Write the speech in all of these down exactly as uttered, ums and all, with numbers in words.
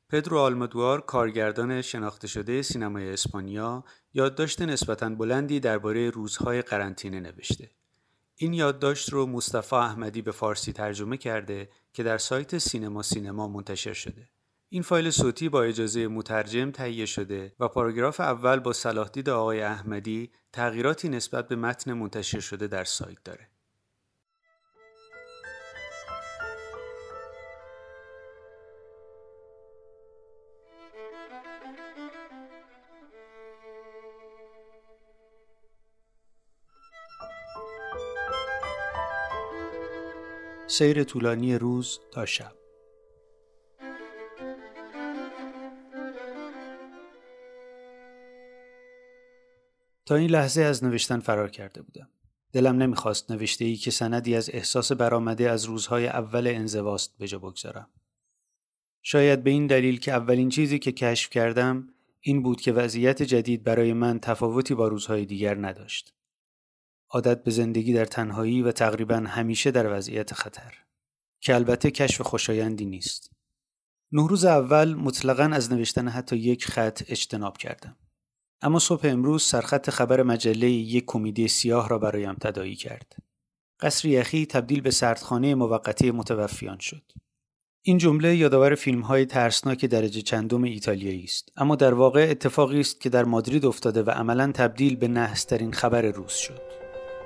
پدرو آلمودوار، کارگردان شناخته شده سینمای اسپانیا، یادداشت نسبتاً بلندی درباره روزهای قرنطینه نوشته. این یادداشت رو مصطفی احمدی به فارسی ترجمه کرده که در سایت سینما سینما منتشر شده. این فایل صوتی با اجازه مترجم تهیه شده و پاراگراف اول با صلاحدید آقای احمدی تغییراتی نسبت به متن منتشر شده در سایت داره. سیر طولانی روز تا شب. تا این لحظه از نوشتن فرار کرده بودم. دلم نمیخواست نوشته‌ای که سندی از احساس برآمده از روزهای اول انزواست به جا بگذارم. شاید به این دلیل که اولین چیزی که کشف کردم این بود که وضعیت جدید برای من تفاوتی با روزهای دیگر نداشت. عادت به زندگی در تنهایی و تقریباً همیشه در وضعیت خطر، که البته کشف خوشایندی نیست. نه روز اول مطلقاً از نوشتن حتی یک خط اجتناب کردم. اما صبح امروز سرخط خبر مجله یک کمدی سیاه را برایم تداعی کرد. قصر یخی تبدیل به سردخانه موقتی متوفیان شد. این جمله یادآور فیلم‌های ترسناک درجه چندم ایتالیایی است، اما در واقع اتفاقی است که در مادرید افتاده و عملاً تبدیل به نحس‌ترین خبر روز شد.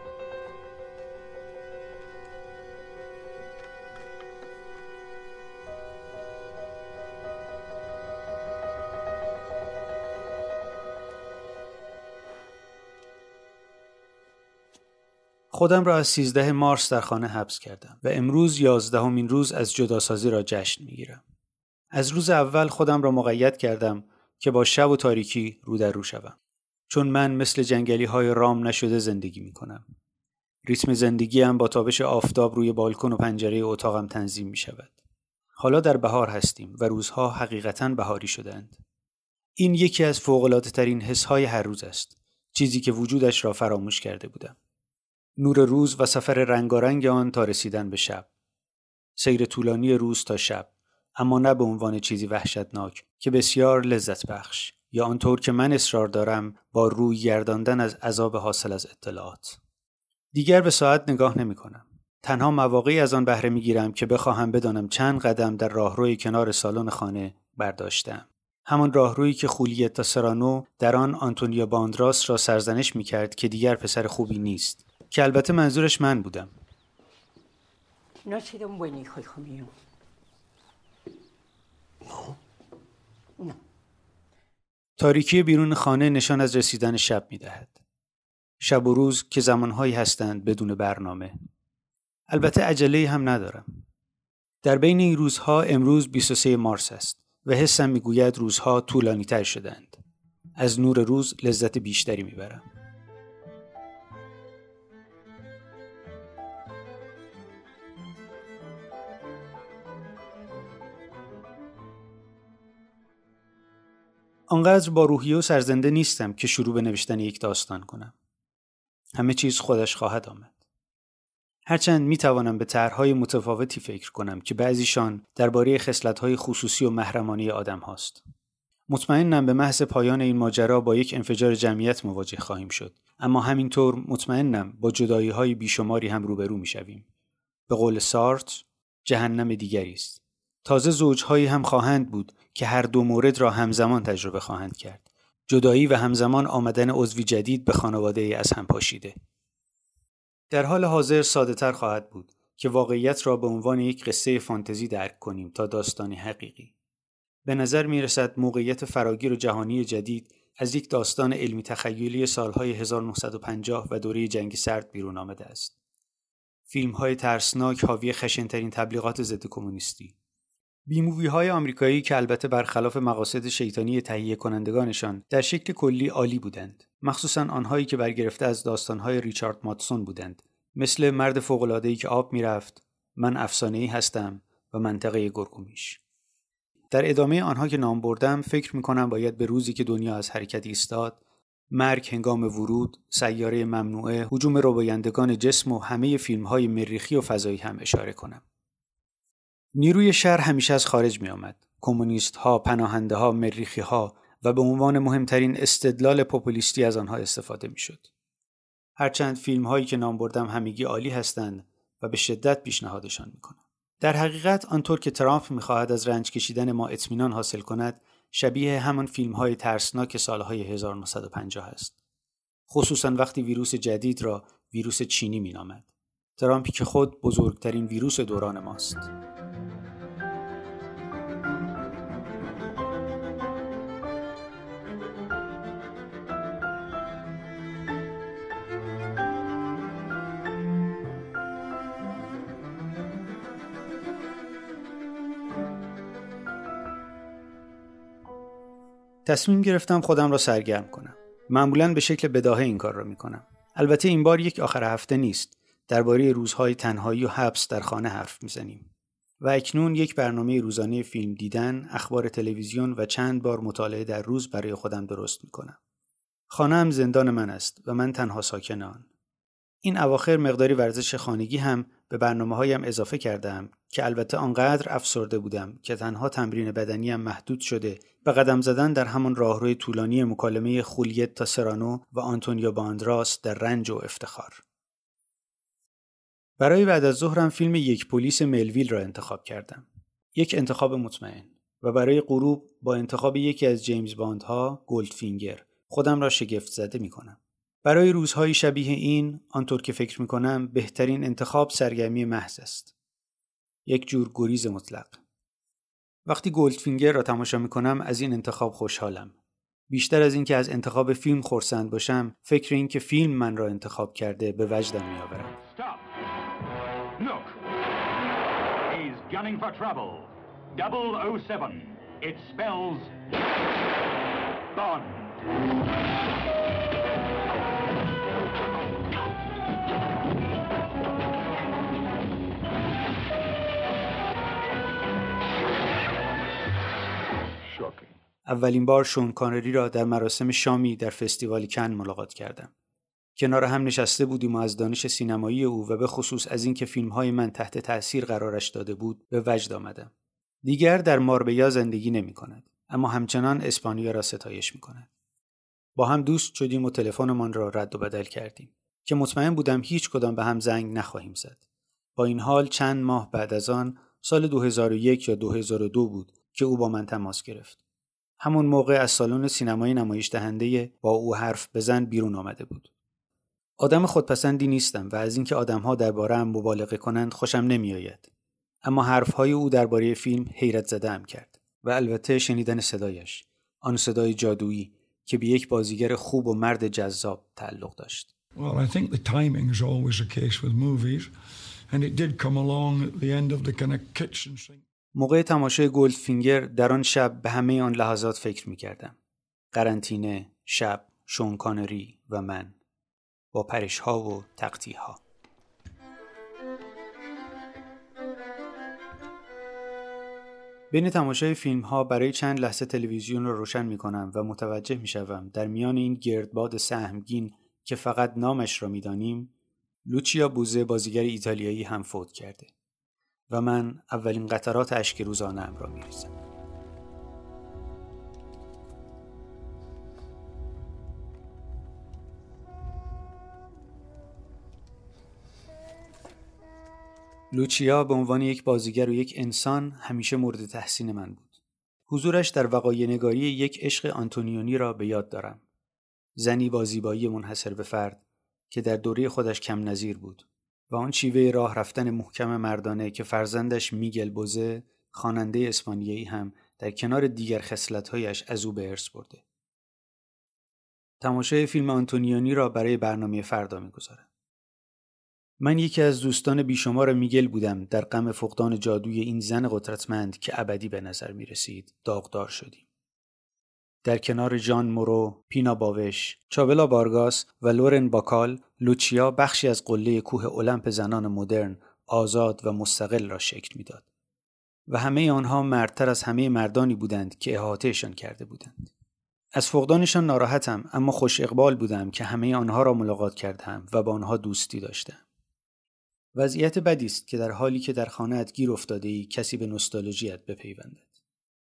خودم را از سیزده مارس در خانه حبس کردم و امروز یازدهمین روز از جداسازی را جشن میگیرم. از روز اول خودم را مقید کردم که با شب و تاریکی رو در رو شوم. چون من مثل جنگلی های رام نشده زندگی می کنم. ریتم زندگیم با تابش آفتاب روی بالکن و پنجره اتاقم تنظیم می شود. حالا در بهار هستیم و روزها حقیقتاً بهاری شدند. این یکی از فوق‌العاده ترین حس‌های هر روز است. چیزی که وجودش را فراموش کرده بودم. نور روز و سفر رنگارنگ آن تا رسیدن به شب. سیر طولانی روز تا شب، اما نه به عنوان چیزی وحشتناک که بسیار لذت بخش، یا آنطور که من اصرار دارم با روی گرداندن از عذاب حاصل از اطلاعات. دیگر به ساعت نگاه نمی کنم. تنها مواقعی از آن بهره می گیرم که بخواهم بدانم چند قدم در راهروی کنار سالن خانه برداشتم. همان راهرویی که خولیتا سرانو در آن آنتونیو باندراس را سرزنش می کرد که دیگر پسر خوبی نیست. که البته منظورش من بودم. No ha sido un buen hijo, hijo mío. No. No. تاریکی بیرون خانه نشان از رسیدن شب می دهد. شب و روز که زمانهایی هستند بدون برنامه. البته عجله هم ندارم. در بین این روزها امروز بیست و سوم مارس است و حسم می گوید روزها طولانی تر شدند. از نور روز لذت بیشتری می برم. آنقدر با روحیه و سرزنده نیستم که شروع به نوشتن یک داستان کنم. همه چیز خودش خواهد آمد. هرچند می توانم به طرح‌های متفاوتی فکر کنم که بعضیشان درباره خصلت‌های خصوصی و محرمانه آدم هاست. مطمئنم به محض پایان این ماجرا با یک انفجار جمعیت مواجه خواهیم شد، اما همینطور مطمئنم با جدایی‌های بیشماری هم روبرو می‌شویم. به قول سارتر، جهنم دیگری است. تازه زوج‌هایی هم خواهند بود که هر دو مورد را همزمان تجربه خواهند کرد. جدایی و همزمان آمدن عضوی جدید به خانواده‌ای از هم پاشیده. در حال حاضر ساده‌تر خواهد بود که واقعیت را به عنوان یک قصه فانتزی درک کنیم تا داستانی حقیقی. به نظر می‌رسد موقعیت فراگیر و جهانی جدید از یک داستان علمی تخیلی سالهای هزار و نهصد و پنجاه و دوره جنگ سرد بیرون آمده است. فیلم‌های ترسناک حاوی خشن‌ترین تبلیغات ضد کمونیستی. بی‌مووی‌های آمریکایی که البته برخلاف مقاصد شیطانی تهیه کنندگانشان در شکل کلی عالی بودند، مخصوصاً آنهایی که برگرفته از داستان‌های ریچارد ماتسون بودند، مثل مرد فوق‌العاده‌ای که آب می‌رفت، من افسانه‌ای هستم و منطقه گرگومیش. در ادامه آنها که نام بردم فکر می‌کنم باید به روزی که دنیا از حرکت ایستاد، مرگ هنگام ورود، سیاره ممنوعه، هجوم ربایندگان جسم و همه فیلم‌های مریخی و فضایی هم اشاره کنم. نیروی شر همیشه از خارج می آمد. کمونیست ها، پناهنده ها، مریخی ها و به عنوان مهمترین استدلال پوپولیستی از آنها استفاده می شد. هرچند فیلم هایی که نام بردم همگی عالی هستند و به شدت پیشنهادشان می کنم. در حقیقت آنطور که ترامپ می خواهد از رنج کشیدن ما اطمینان حاصل کند، شبیه همان فیلم های ترسناک سالهای هزار و نهصد و پنجاه است. خصوصا وقتی ویروس جدید را ویروس چینی می نامد. ترامپی که خود بزرگترین ویروس دوران ماست. تصمیم گرفتم خودم را سرگرم کنم. معمولاً به شکل بداهه این کار را می کنم. البته این بار یک آخر هفته نیست. درباره روزهای تنهایی و حبس در خانه حرف میزنیم. و اکنون یک برنامه روزانه فیلم دیدن، اخبار تلویزیون و چند بار مطالعه در روز برای خودم درست میکنم. خانه هم زندان من است و من تنها ساکن آن. این اواخر مقداری ورزش خانگی هم به برنامه‌هایم اضافه کردم که البته آنقدر افسرده بودم که تنها تمرین بدنیم محدود شده به قدم زدن در همان راهروی طولانی مکالمه خولیتا سرانو و آنتونیو باندراس در رنج و افتخار. برای بعد از ظهرم فیلم یک پلیس ملویل را انتخاب کردم. یک انتخاب مطمئن. و برای غروب با انتخاب یکی از جیمز باندها، گولدفینگر، خودم را شگفت زده می کنم. برای روزهای شبیه این، آنطور که فکر می کنم، بهترین انتخاب سرگرمی محض است. یک جور گریز مطلق. وقتی گولدفینگر را تماشا می کنم از این انتخاب خوشحالم. بیشتر از این که از انتخاب فیلم خرسند باشم، فکر این که فیلم من را انتخاب کرده به وجدم می آورم. Look, he's gunning for trouble. double oh seven. It spells Bond. Shocking. اولین بار شون کانری را در مراسم شامی در فستیوال کن ملاقات کردم. کنار هم نشسته بودیم و از دانش سینمایی او و به خصوص از اینکه فیلم‌های من تحت تأثیر قرارش داده بود به وجد آمدم. دیگر در ماربیا زندگی نمی‌کند، اما همچنان اسپانیا را ستایش می‌کند. با هم دوست شدیم و تلفنمان را رد و بدل کردیم که مطمئن بودم هیچ کدام به هم زنگ نخواهیم زد. با این حال چند ماه بعد از آن سال دو هزار و یک یا دو هزار و دو بود که او با من تماس گرفت. همون موقع از سالن سینمایی نمایش دهنده با او حرف بزن بیرون آمده بود. آدم خودپسندی نیستم و از اینکه آدم‌ها درباره‌ام مبالغه کنند خوشم نمی‌آید. اما حرف‌های او درباره فیلم حیرت زده‌ام کرد و البته شنیدن صدایش، آن صدای جادویی که به یک بازیگر خوب و مرد جذاب تعلق داشت. Well, I think the timing is always a case with movies and it did come along at the end of the kind of kitchen sink. موقع تماشای گولدفینگر در آن شب به همه آن لحظات فکر می‌کردم. قرنطینه، شب، شون کانری و من. با پرش‌ها و تقطیع‌ها. بین تماشای فیلم‌ها برای چند لحظه تلویزیون را روشن می‌کنم و متوجه می‌شوم در میان این گردباد سهمگین که فقط نامش را می‌دانیم، لوچیا بوزه بازیگر ایتالیایی هم فوت کرده و من اولین قطرات اشک روزانه‌ام را می‌ریزم. لوچیا به عنوان یک بازیگر و یک انسان همیشه مورد تحسین من بود. حضورش در وقایع نگاری یک عشق آنتونیونی را به یاد دارم. زنی با زیبایی منحصر به فرد که در دوره خودش کم نظیر بود و آن شیوه راه رفتن محکم مردانه که فرزندش میگل بوزه، خواننده اسپانیایی، هم در کنار دیگر خصلت‌هایش از او به ارث برده. تماشای فیلم آنتونیونی را برای برنامه فردا می‌گذارم. من یکی از دوستان بیشمار میگل بودم. در غم فقدان جادوی این زن قدرتمند که ابدی به نظر می رسید داغدار شدیم. در کنار جان مورو، پینا باوش، چابلا بارگاس و لورن باکال، لوچیا بخشی از قله کوه المپ زنان مدرن، آزاد و مستقل را شکل میداد. و همه آنها مردتر از همه مردانی بودند که احاطهشان کرده بودند. از فقدانشان ناراحتم، اما خوش اقبال بودم که همه آنها را ملاقات کردم و با آنها دوستی داشتم. وضعیت بدی است که در حالی که در خانه‌ات گیر افتاده‌ای کسی به نوستالژیت بپیوندد.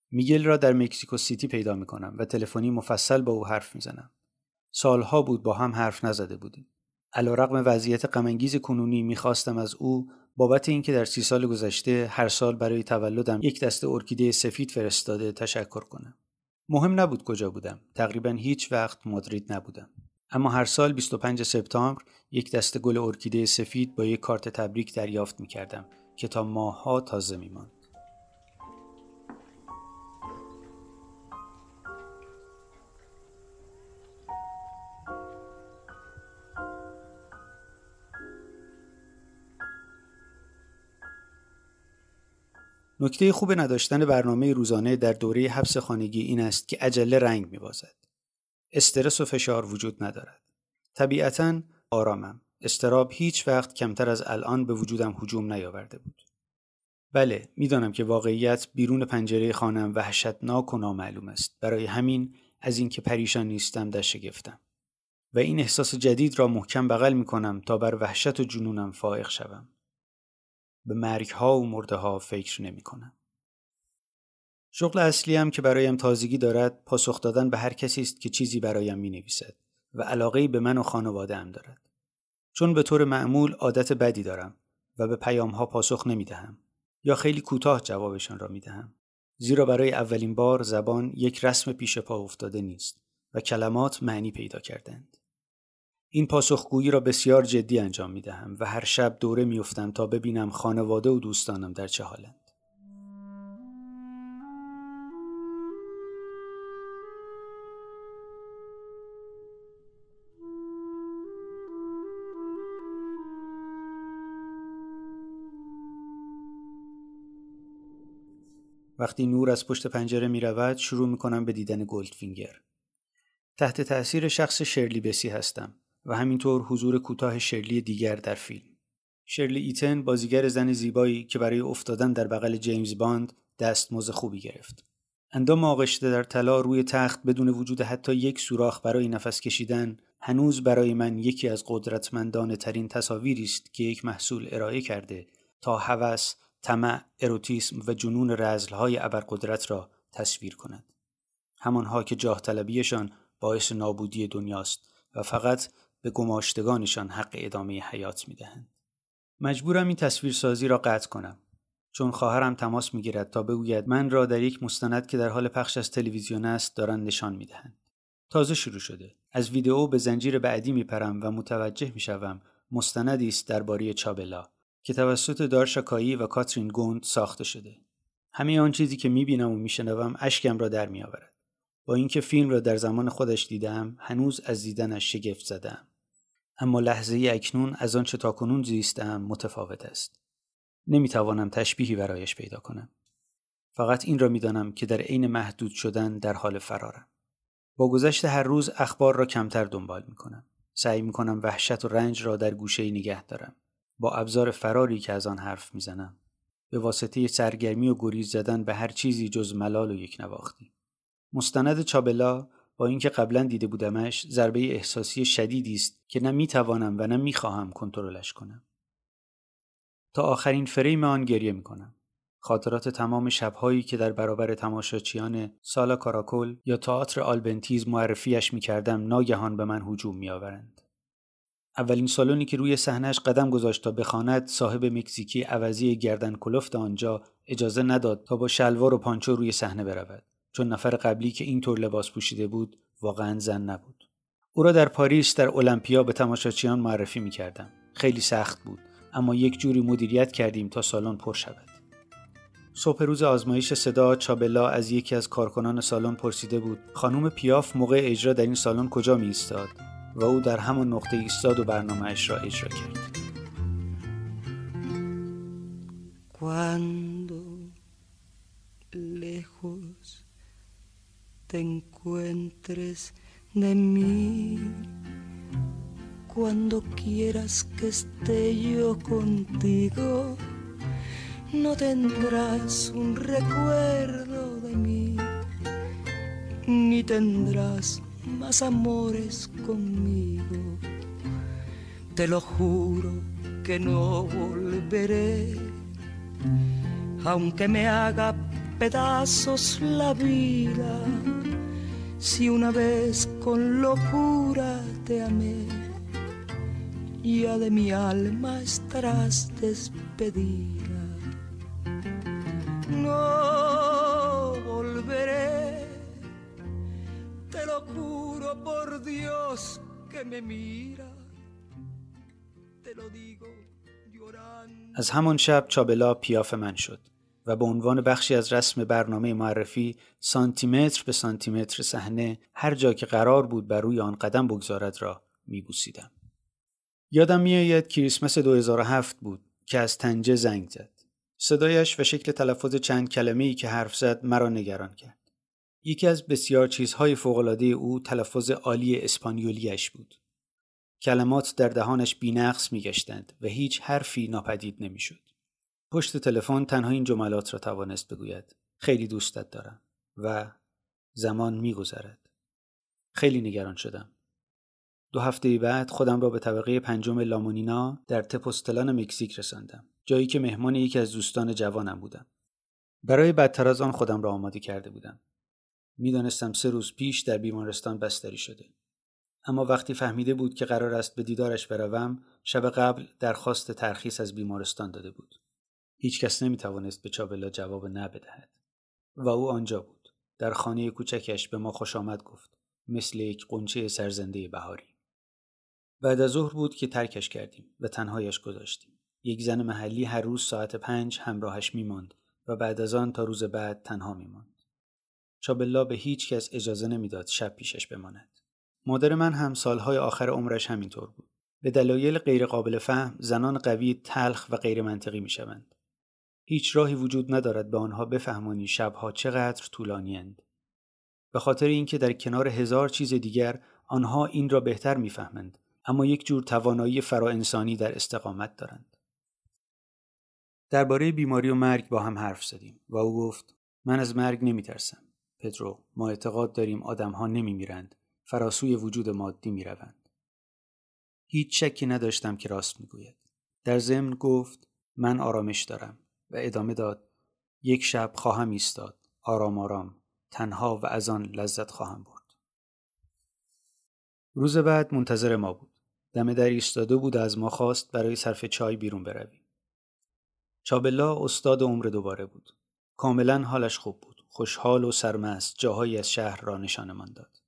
میگل را در مکزیکو سیتی پیدا میکنم و تلفنی مفصل با او حرف میزنم. سالها بود با هم حرف نزده بودیم. علیرغم وضعیت غم‌انگیز کنونی میخواستم از او بابت اینکه در سی سال گذشته هر سال برای تولدم یک دسته ارکیده سفید فرستاده تشکر کنم. مهم نبود کجا بودم. تقریبا هیچ وقت مادرید نبودم. اما هر سال بیست و پنجم سپتامبر یک دسته گل ارکیده سفید با یک کارت تبریک دریافت می‌کردم که تا ماه‌ها تازه می‌ماند. نکته خوب نداشتن برنامه روزانه در دوره حبس خانگی این است که عجله رنگ می‌بازد. استرس و فشار وجود ندارد. طبیعتاً آرامم. اضطراب هیچ وقت کمتر از الان به وجودم هجوم نیاورده بود. بله، میدانم که واقعیت بیرون پنجره خانم وحشتناک و نامعلوم است. برای همین از اینکه پریشان نیستم در شگفتم. و این احساس جدید را محکم بغل می‌کنم تا بر وحشت و جنونم فائق شوم. به مرگ‌ها و مرده‌ها فکر نمی‌کنم. شغل اصلیم که برایم تازگی دارد پاسخ دادن به هر کسی است که چیزی برایم می‌نویسد و علاقه‌ای به من و خانواده‌ام دارد. چون به طور معمول عادت بدی دارم و به پیام‌ها پاسخ نمی‌دهم یا خیلی کوتاه جوابشان را می‌دهم. زیرا برای اولین بار زبان یک رسم پیش پا افتاده نیست و کلمات معنی پیدا کردند. این پاسخگویی را بسیار جدی انجام می‌دهم و هر شب دوره می‌افتم تا ببینم خانواده و دوستانم در چه حالند. وقتی نور از پشت پنجره می رود شروع می کنم به دیدن گلدفینگر. تحت تأثیر شخص شرلی بسی هستم و همینطور حضور کوتاه شرلی دیگر در فیلم. شرلی ایتن بازیگر زن زیبایی که برای افتادن در بغل جیمز باند دستمزد خوبی گرفت. اندام آغشته در طلا روی تخت بدون وجود حتی یک سوراخ برای نفس کشیدن هنوز برای من یکی از قدرتمندانه ترین تصاویری است که یک محصول ارائه کرده تا هوس، طمع، اروتیسم و جنون رذل‌های ابرقدرت را تصویر کند. همانها که جاه طلبیشان باعث نابودی دنیاست و فقط به گماشتگانشان حق ادامه حیات می‌دهند. مجبورم این تصویرسازی را قطع کنم چون خواهرم تماس می‌گیرد تا بگوید من را در یک مستند که در حال پخش از تلویزیون است دارند نشان می‌دهند. تازه شروع شده. از ویدئو به زنجیر بعدی می‌پرم و متوجه می‌شوم مستندی است درباره چابلا که توسط دارشا کایی و کاترین گوند ساخته شده. همه آن چیزی که می‌بینم و می‌شنوم اشکم را در می‌آورد. با اینکه فیلم را در زمان خودش دیدم، هنوز از دیدنش شگفت زدم. اما لحظه اکنون از آن چه تاکنون زیستم متفاوت است. نمی‌توانم تشبیهی برایش پیدا کنم. فقط این را می‌دانم که در عین محدود شدن در حال فرارم. با گذشت هر روز اخبار را کمتر دنبال می‌کنم. سعی می‌کنم وحشت و رنج را در گوشه‌ای نگه دارم. با ابزار فراری که از آن حرف میزنم. به واسطه سرگرمی و گریز زدن به هر چیزی جز ملال و یک نواختی. مستند چابلا با اینکه قبلا دیده بودمش ضربه احساسی شدیدی است که نه میتوانم و نه میخواهم کنترلش کنم. تا آخرین فریم آن گریه میکنم. خاطرات تمام شبهایی که در برابر تماشاچیان سالا کاراکول یا تئاتر آلبنتیز معرفیش میکردم ناگهان به من هجوم میآورند. اولین سالونی که روی صحنه‌اش قدم گذاشت تا بخواند صاحب مکزیکی عوضی گردن کلفت آنجا اجازه نداد تا با شلوار و پانچو روی صحنه برود چون نفر قبلی که اینطور لباس پوشیده بود واقعاً زن نبود. او را در پاریس در المپیا به تماشاچیان معرفی می‌کردم. خیلی سخت بود اما یک جوری مدیریت کردیم تا سالن پر شود. صبح روز آزمایش صدا چابلا از یکی از کارکنان سالن پرسیده بود خانم پیاف موقع اجرا در این سالن کجا می ایستاد؟ و او در همان نقطه ایستاد و برنامه‌اش را اجرا کرد. Cuando lejos te encuentres de mí, cuando quieras que esté yo contigo, no tendrás un recuerdo de mí, ni tendrás más amores conmigo. Te lo juro que no volveré, aunque me haga pedazos la vida. Si una vez con locura te amé, ya de mi alma estarás despedida. No volveré, te lo juro por Dios que me mira, te lo digo llorando. از همان شب چابلا پیاف من شد و به عنوان بخشی از رسم برنامه معرفی سانتیمتر به سانتیمتر صحنه هر جا که قرار بود بر روی آن قدم بگذارد را میبوسیدم. یادم میآید کریسمس دو هزار و هفت بود که از طنجه زنگ زد. صدایش و شکل تلفظ چند کلمه‌ای که حرف زد مرا نگران کرد. یکی از بسیار چیزهای فوق‌العاده او تلفظ عالی اسپانیولیش بود. کلمات در دهانش بی‌نقص می‌گشتند و هیچ حرفی ناپدید نمی‌شد. پشت تلفن تنها این جملات را توانست بگوید: خیلی دوستت دارم و زمان می‌گذرد. خیلی نگران شدم. دو هفته بعد خودم را به طبقه پنجم لامونینا در تپوستلان مکزیک رساندم، جایی که مهمان یکی از دوستان جوانم بودم. برای بدتر از آن خودم را آماده کرده بودم. می‌دانستم سه روز پیش در بیمارستان بستری شده. اما وقتی فهمیده بود که قرار است به دیدارش بروم، شب قبل درخواست ترخیص از بیمارستان داده بود. هیچ کس نمی‌توانست به چابلا جواب نه بدهد. و او آنجا بود. در خانه کوچکش به ما خوش آمد گفت، مثل یک غنچه سرزنده بهاری. بعد از ظهر بود که ترکش کردیم و تنهایش گذاشتیم. یک زن محلی هر روز ساعت پنج همراهش می‌ماند و بعد از آن تا روز بعد تنها می‌ماند. چابلا به هیچ کس اجازه نمیداد شب پیشش بماند. مادر من هم سالهای آخر عمرش همینطور بود. به دلایل غیر قابل فهم زنان قوی تلخ و غیر منطقی می‌شوند. هیچ راهی وجود ندارد به آنها بفهمانی شبها چقدر طولانی‌اند. به خاطر اینکه در کنار هزار چیز دیگر آنها این را بهتر می‌فهمند، اما یک جور توانایی فراانسانی در استقامت دارند. درباره بیماری و مرگ با هم حرف زدیم و او گفت: من از مرگ نمی‌ترسم. پدرو، ما اعتقاد داریم آدم‌ها نمی‌میرند، فراسوی وجود مادی می‌روند. هیچ شکی نداشتم که راست می‌گوید. در ضمن گفت: من آرامش دارم و ادامه داد: یک شب خواهم ایستاد، آرام آرام، تنها و از آن لذت خواهم برد. روز بعد منتظر ما بود. دم در ایستاده بود و از ما خواست برای صرف چای بیرون برویم. چابلا استاد عمر دوباره بود. کاملا حالش خوب بود. خوشحال و سرمست جاهایی از شهر را نشانمان داد.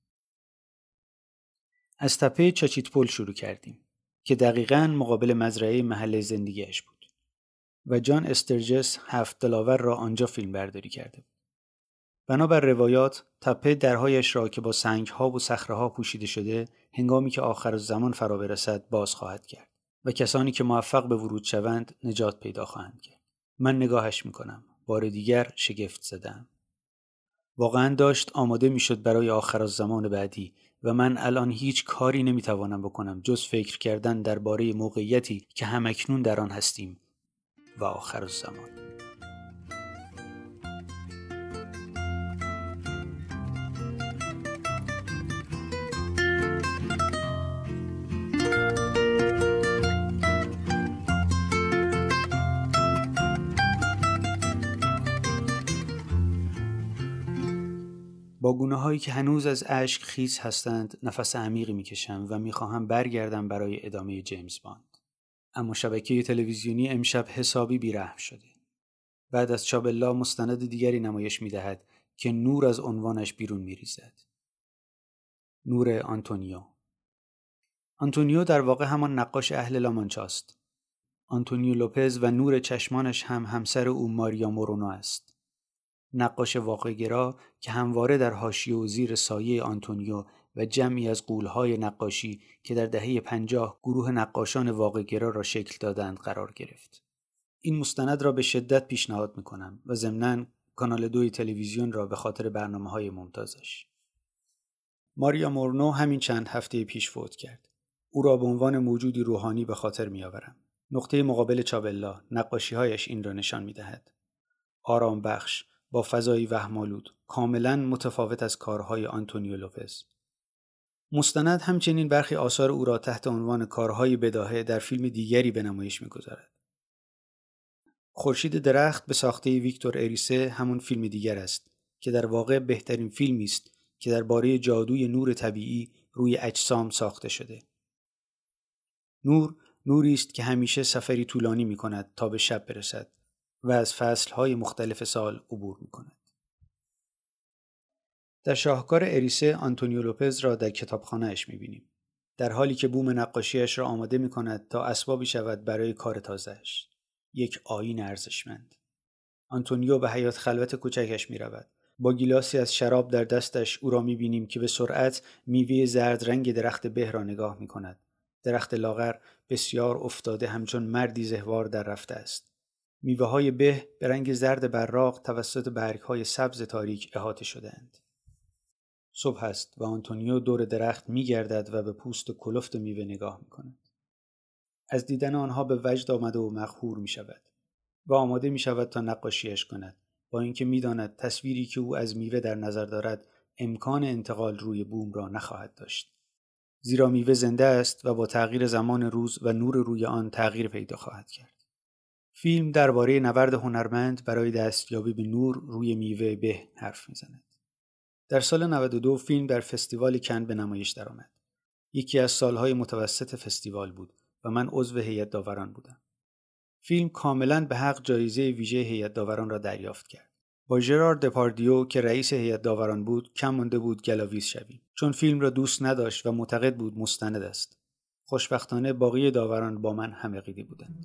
از تپه چاچیتپول شروع کردیم که دقیقاً مقابل مزرعه محل زندگیش بود و جان استرجس هفت دلاور را آنجا فیلم برداری کرده بود. بنابر روایات تپه درهایش را که با سنگ‌ها و صخره‌ها پوشیده شده هنگامی که آخر الزمان فرا برسد باز خواهد کرد و کسانی که موفق به ورود شوند نجات پیدا خواهند کرد. من نگاهش می‌کنم. بار دیگر شگفت زدم. واقعاً داشت آماده می‌شد برای آخر الزمان بعدی و من الان هیچ کاری نمی‌توانم بکنم جز فکر کردن درباره موقعیتی که همکنون در آن هستیم و آخر الزمان. با گونه‌هایی که هنوز از اشک خیس هستند نفس عمیقی می‌کشم و می‌خواهم برگردم برای ادامه جیمز باند. اما شبکه تلویزیونی امشب حسابی بی‌رحم شده. بعد از چابلا مستند دیگری نمایش می‌دهد که نور از عنوانش بیرون می‌ریزد. نور آنتونیو. آنتونیو در واقع همان نقاش اهل لامانچاست. آنتونیو لوپز و نور چشمانش هم همسر او ماریا مورونو است. نقاش واقع‌گرا که همواره در حاشیه و زیر سایه آنتونیو و جمعی از غول‌های نقاشی که در دهه پنجاه گروه نقاشان واقع‌گرا را شکل دادند قرار گرفت. این مستند را به شدت پیشنهاد می‌کنم و ضمناً کانال دوی تلویزیون را به خاطر برنامه‌های ممتازش. ماریا مورونو همین چند هفته پیش فوت کرد. او را به عنوان موجودی روحانی به خاطر می‌آورم. نقطه مقابل چابلا، نقاشی‌هایش این را نشان می‌دهد. آرام بخش، با فضایی وهم‌آلود، کاملاً متفاوت از کارهای آنتونیو لوپز. مستند همچنین برخی آثار او را تحت عنوان کارهای بداهه در فیلم دیگری به نمایش می‌گذارد. خورشید درخت به ساخته ویکتور اریسه همون فیلم دیگر است که در واقع بهترین فیلمی است که درباره جادوی نور طبیعی روی اجسام ساخته شده. نور نوری است که همیشه سفری طولانی می کند تا به شب برسد و از فصلهای مختلف سال عبور می کند. در شاهکار اریسه آنتونیو لوپز را در کتابخانه‌اش می بینیم، در حالی که بوم نقاشیش را آماده می کند تا اسبابی شود برای کار تازه‌اش. یک آیین ارزشمند. آنتونیو به حیاط خلوت کوچکش می رود. با گیلاسی از شراب در دستش او را می بینیم که به سرعت میوه زرد رنگ درخت به را نگاه می کند. درخت لاغر بسیار افتاده همچون مردی زهوار در رفته است. میوه های به به رنگ زرد براق توسط برگ های سبز تاریک احاطه شده‌اند. صبح است و آنتونیو دور درخت می گردد و به پوست و کلفت میوه نگاه می کند. از دیدن آنها به وجد آمده و مقهور می شود و آماده می شود تا نقاشیش کند، با اینکه می داند تصویری که او از میوه در نظر دارد امکان انتقال روی بوم را نخواهد داشت. زیرا میوه زنده است و با تغییر زمان روز و نور روی آن تغییر پیدا خواهد کرد. فیلم درباره نبرد هنرمند برای دستیابی به نور روی میوه به حرف می زند. در سال نود و دو فیلم در فستیوال کن به نمایش درآمد. یکی از سالهای متوسط فستیوال بود و من عضو هیئت داوران بودم. فیلم کاملاً به حق جایزه ویژه هیئت داوران را دریافت کرد. با ژرار دپاردیو که رئیس هیئت داوران بود کم مانده بود گلاویز شویم، چون فیلم را دوست نداشت و معتقد بود مستند است. خوشبختانه باقی داوران با من هم عقیده بودند.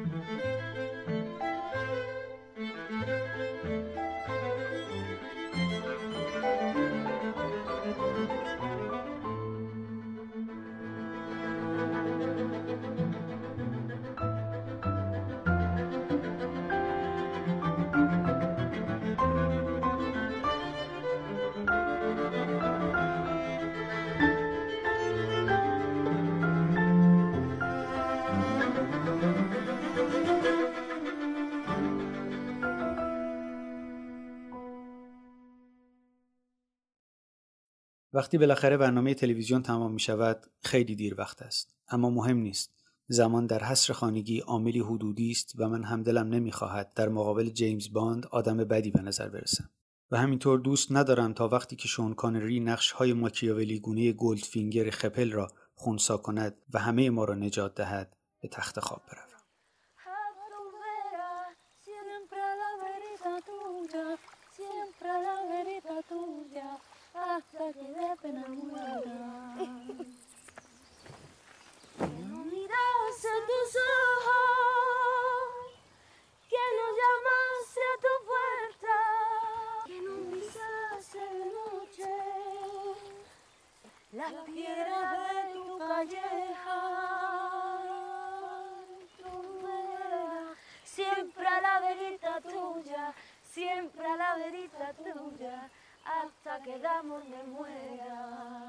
وقتی بالاخره برنامه تلویزیون تمام می شود خیلی دیر وقت است، اما مهم نیست. زمان در حصر خانگی عاملی حدودی است و من هم دلم نمی خواهد در مقابل جیمز باند آدم بدی به نظر برسم و همینطور دوست ندارم تا وقتی که شون کانری نقش های ماکیاولی گونه گلدفینگر خپل را خونسا کند و همه ما را نجات دهد به تخت خواب بروم. Hasta que de pena muera. Que no mirase tus ojos, que no llamase a tu puerta, que no pisase de noche las piedras de tu calleja. Tu vera, siempre a la verita tuya, siempre a la verita tuya. Hasta que el amor me muera.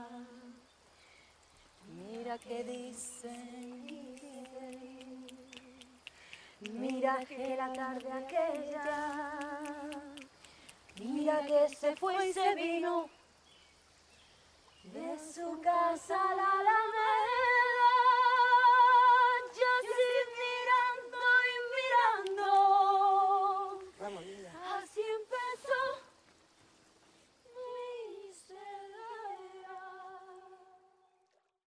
Mira que dicen, mira que la tarde aquella, mira que se fue y se vino de su casa a la alameda.